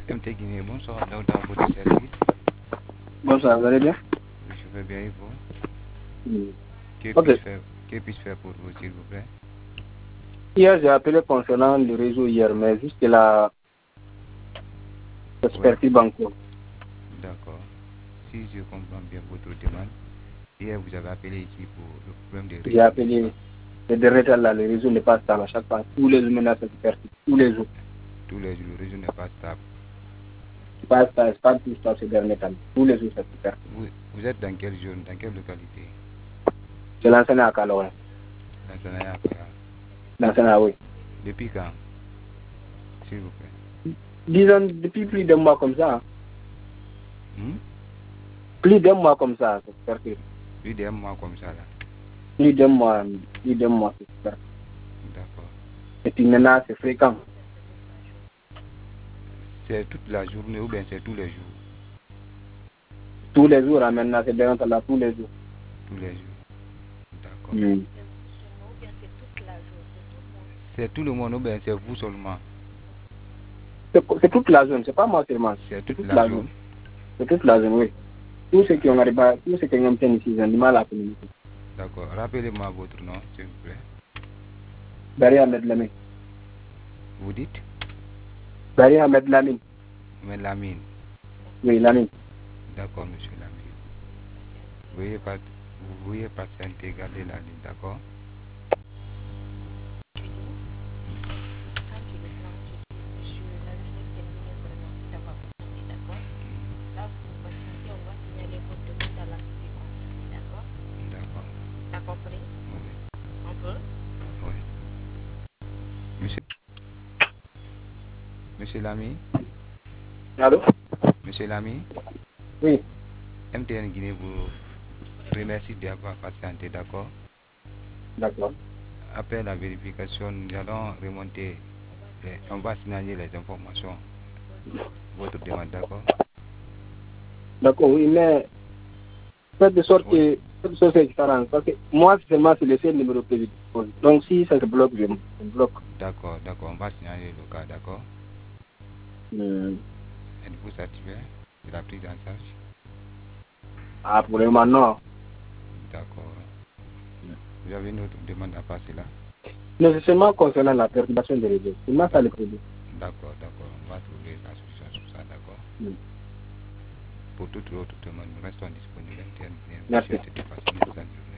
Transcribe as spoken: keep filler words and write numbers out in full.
M T Guinée, bonsoir, là dans votre service. Bonsoir, vous allez bien? Je vais bien et vous? Mm. Que Ok. puis-je faire, que puis-je faire pour vous, s'il vous plaît? Hier, j'ai appelé concernant le réseau hier, mais juste la Oui, expertise bancaire. d'accord. Si je comprends bien votre demande, hier vous avez appelé ici pour le problème des J'ai réseaux, n'est-ce appelé pas? le dernier temps là, le réseau n'est pas stable à chaque fois. Tous les jours, maintenant, c'est expertise. Tous les jours. Tous les jours, le réseau n'est pas stable. C'est pas stable, c'est pas tout stable ces derniers temps. Tous les jours, c'est expertise. Vous, vous êtes dans quelle zone, dans quelle localité? C'est l'enseignant à Calorin. Dans Sanaya Akara. L'enseignant, oui. Depuis quand, s'il vous plaît? Disons, depuis plus d'un mois comme ça. Hein. Hmm? Plus d'un mois comme ça, c'est expertise. Plus d'un mois comme ça, là. Plus d'un mois, plus d'un mois, c'est expertise. D'accord. Et puis maintenant, c'est fréquent. C'est toute la journée ou bien c'est tous les jours? Tous les jours, hein, maintenant, c'est dernier temps là, tous les jours. Tous les jours. D'accord. Mm. C'est tout le monde ou bien c'est vous seulement? C'est c'est toute la zone, c'est pas moi seulement. C'est C'est toute toute la la zone. zone. C'est toute la zone, oui. Tous ceux qui ont arrivé, à- tous ceux qui ont obtenu ici, ils ont du mal à communiquer. D'accord. Rappelez-moi votre nom, s'il vous plaît. Barry Ahmed Lamine. Vous dites? Barry Ahmed Lamine. Mais Lamine. Oui, Lamine. D'accord, monsieur Lamine. Veuillez, pas, vous veuillez patienter, garder la ligne, d'accord? D'accord. Oui. Oui. Monsieur, monsieur Lamine? Allô? Monsieur Lamine? Oui, M T N Guinée vous remercie d'avoir patienté, d'accord? d'accord. Après la vérification, nous allons remonter, les- on va signaler les informations, votre demande, d'accord? D'accord, oui, mais faites de sorte Oui. que faites de sorte que c'est différent. Parce que moi, seulement, c'est le seul numéro que je dispose. Donc, si ça se bloque, je me je me bloque. D'accord, d'accord, on va signaler le cas, d'accord? Hmm. Êtes-vous satisfait de la prise en charge? Ah, pour le moment, non. D'accord. Vous avez une autre demande à passer là? Mais c'est seulement concernant la perturbation des réseaux. C'est moi ça le problème. D'accord, d'accord, on va trouver la solution sur ça, d'accord? Hmm. Pour toute autre demande, nous restons disponibles. Merci. C'était facile,